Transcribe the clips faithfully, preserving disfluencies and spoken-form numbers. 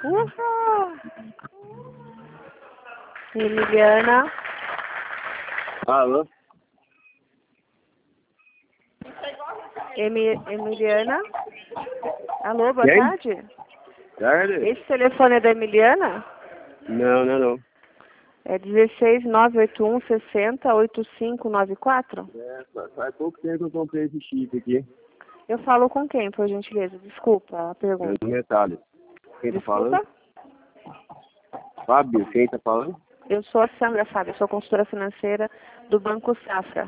Ufa! Emiliana. Alô? Emi, Emiliana. Alô, boa Quem? tarde. Tarde? Esse telefone é da Emiliana? Não, não, não. É dezesseis nove oito um sessenta oitenta e cinco noventa e quatro? É, faz pouco tempo que eu comprei esse chip aqui. Eu falo com quem, por gentileza? Desculpa a É pergunta. no Metallic. Quem tá Desculpa? falando? Fábio, quem tá falando? Eu sou a Sandra Fábio, sou consultora financeira do Banco Safra.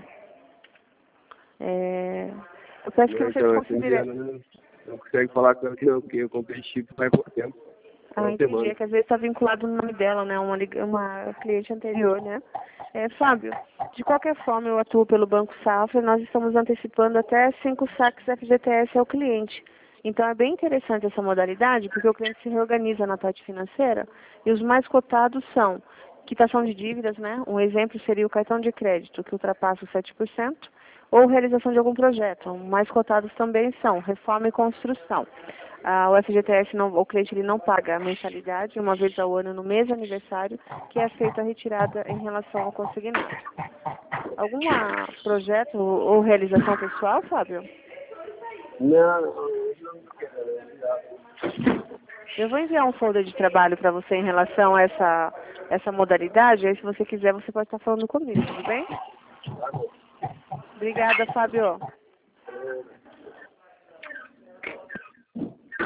É... Eu peço que Não, você então, essa desconsidere... indiana não, não consegue falar com ela que não, porque eu comprei esse chip faz pouco tempo. Ah, Uma entendi. semana. É que às vezes está vinculado no nome dela, né? Uma, lig- uma cliente anterior, né? É, Fábio, de qualquer forma eu atuo pelo Banco Safra e nós estamos antecipando até cinco saques F G T S ao cliente. Então é bem interessante essa modalidade, porque o cliente se reorganiza na parte financeira e os mais cotados são quitação de dívidas, né? Um exemplo seria o cartão de crédito, que ultrapassa os sete por cento, ou realização de algum projeto. Mais cotados também são reforma e construção. Ah, o F G T S, não, o cliente ele não paga a mensalidade uma vez ao ano no mês de aniversário, que é feita a retirada em relação ao consignado. Algum projeto ou realização pessoal, Fábio? Não, Eu vou enviar um folder de trabalho para você em relação a essa, essa modalidade, aí se você quiser você pode estar falando comigo, tudo bem? Obrigada, Fábio.